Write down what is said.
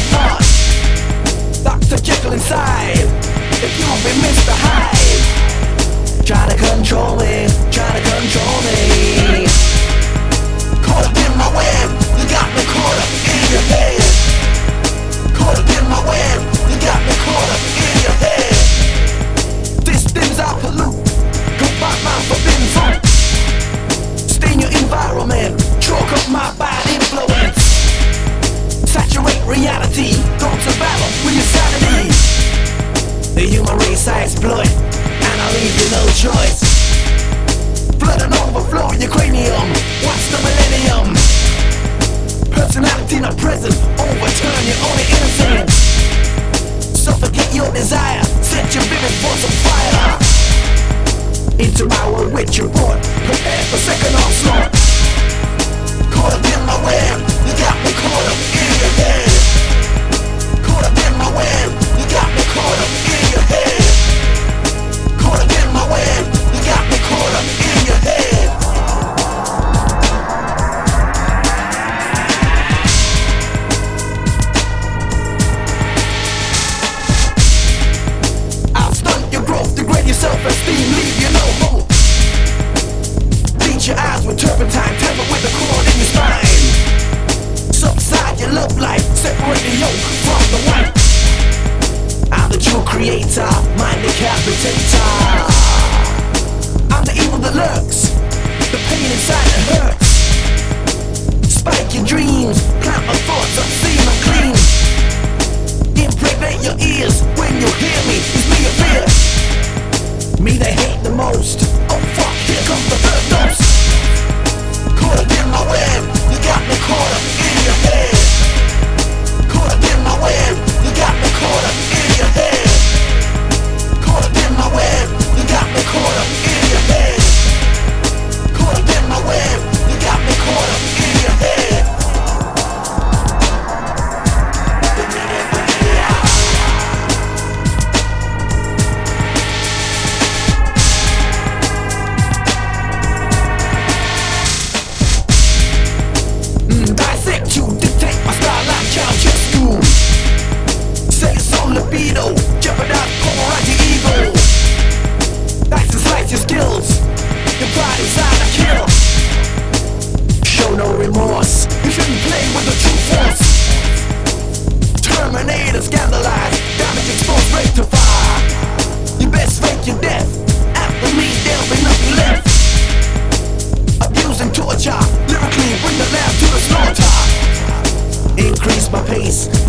not Dr. Jekyll inside. If you've been Mr. Hyde, try to control me, try to control me. Caught up in my web, you got me caught up in your head. Caught up in my web, you got me caught up in your head. These things I pollute, come back my forbidden fruit. Stain your environment, chalk up my bad influence. Saturate reality, go to battle with your sanity. The human race I exploit, and I leave you no choice. Flood and overflow your cranium, what's the millennium? Personality not present, overturn your only innocence. Suffocate your desire, set your vivid force on fire. Into my world with your board, prepare for second onslaught. Caught up in my web, you got me caught up in your head. Caught up in my web, you got me caught up in your head. Caught up in my web, you got me caught up in your head. I'll stunt your growth, degrade your self-esteem, leave you no hope. Bleach your eyes with turpentine, tamper with the cord in your spine. Subside your love life, separate the yolk from the white. I'm the true creator, mind decapitator. I'm the evil that lurks, the pain inside that hurts. Spike your dreams, plant my thoughts unseen and clean. Impregnate your ears when you hear me, it's me a fear. Me they hate the most, oh fuck, here comes the third dose. Caught up in my web, you got me caught up in your head. Caught up in my web, you got me caught up in your head. Caught up in my web, you got me caught up in your head. Caught up in my web, you got me caught up in your head. Dissect you, dictate my style like Ceausescu. Say it's on libido, jeopardize polarizing ego. Dice and slice your skills, your pride inside a kill. Show no remorse, you shouldn't play with the true force. Terminate and scandalize, damage exposed, rectify. You best fake your death, after me there'll be nothing left. Abuse and torture, lyrically bring the lamb to the slaughter. Increase my pace,